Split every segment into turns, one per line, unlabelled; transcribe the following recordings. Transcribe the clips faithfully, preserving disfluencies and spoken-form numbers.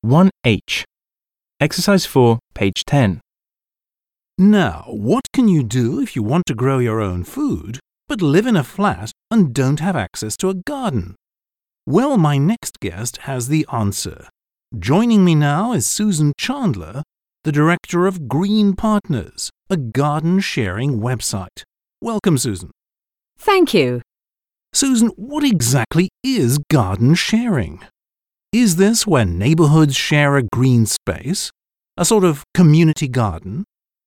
one H. Exercise four, page ten.
Now, what can you do if you want to grow your own food, but live in a flat and don't have access to a garden? Well, my next guest has the answer. Joining me now is Susan Chandler, the director of Green Partners, a garden-sharing website. Welcome, Susan.
Thank you.
Susan, what exactly is garden sharing? Is this where neighborhoods share a green space, a sort of community garden?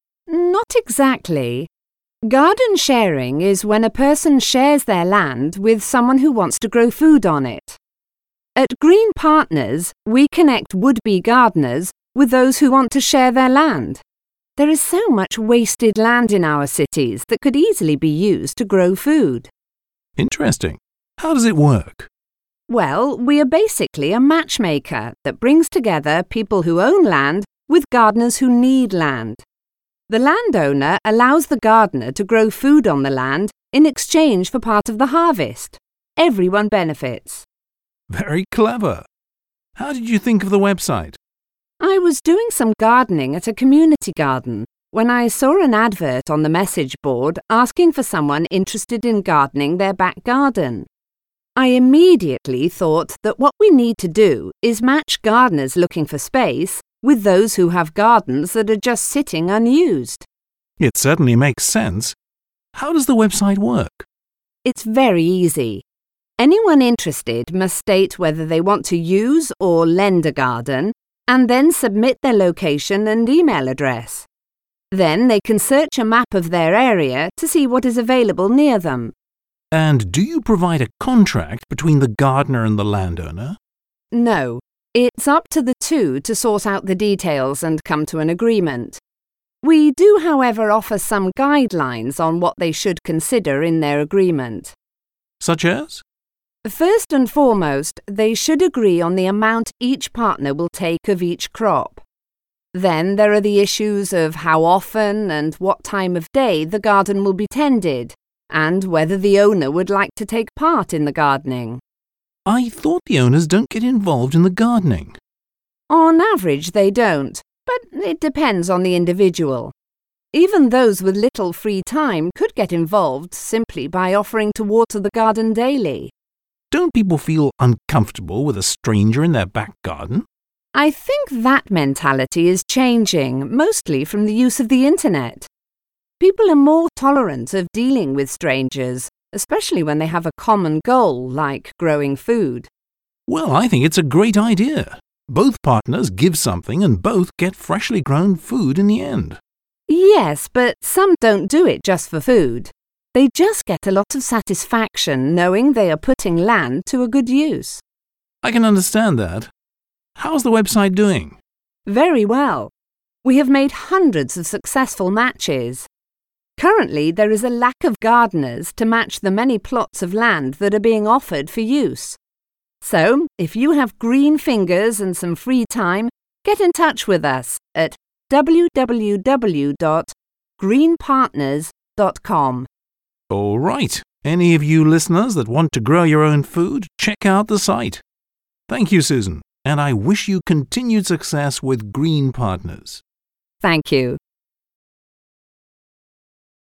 Not exactly. Garden sharing is when a person shares their land with someone who wants to grow food on it. At Green Partners, we connect would-be gardeners with those who want to share their land. There is so much wasted land in our cities that could easily be used to grow food.
Interesting. How does it work?
Well, we are basically a matchmaker that brings together people who own land with gardeners who need land. The landowner allows the gardener to grow food on the land in exchange for part of the harvest. Everyone benefits.
Very clever. How did you think of the website?
I was doing some gardening at a community garden when I saw an advert on the message board asking for someone interested in gardening their back garden. I immediately thought that what we need to do is match gardeners looking for space with those who have gardens that are just sitting unused.
It certainly makes sense. How does the website work?
It's very easy. Anyone interested must state whether they want to use or lend a garden and then submit their location and email address. Then they can search a map of their area to see what is available near them.
And do you provide a contract between the gardener and the landowner?
No, it's up to the two to sort out the details and come to an agreement. We do, however, offer some guidelines on what they should consider in their agreement.
Such as?
First and foremost, they should agree on the amount each partner will take of each crop. Then there are the issues of how often and what time of day the garden will be tended, and whether the owner would like to take part in the gardening.
I thought the owners don't get involved in the gardening.
On average, they don't, but it depends on the individual. Even those with little free time could get involved simply by offering to water the garden daily.
Don't people feel uncomfortable with a stranger in their back garden?
I think that mentality is changing, mostly from the use of the internet. People are more tolerant of dealing with strangers, especially when they have a common goal like growing food.
Well, I think it's a great idea. Both partners give something and both get freshly grown food in the end.
Yes, but some don't do it just for food. They just get a lot of satisfaction knowing they are putting land to a good use.
I can understand that. How's the website doing?
Very well. We have made hundreds of successful matches. Currently, there is a lack of gardeners to match the many plots of land that are being offered for use. So, if you have green fingers and some free time, get in touch with us at w w w dot green partners dot com.
All right. Any of you listeners that want to grow your own food, check out the site. Thank you, Susan, and I wish you continued success with Green Partners.
Thank you.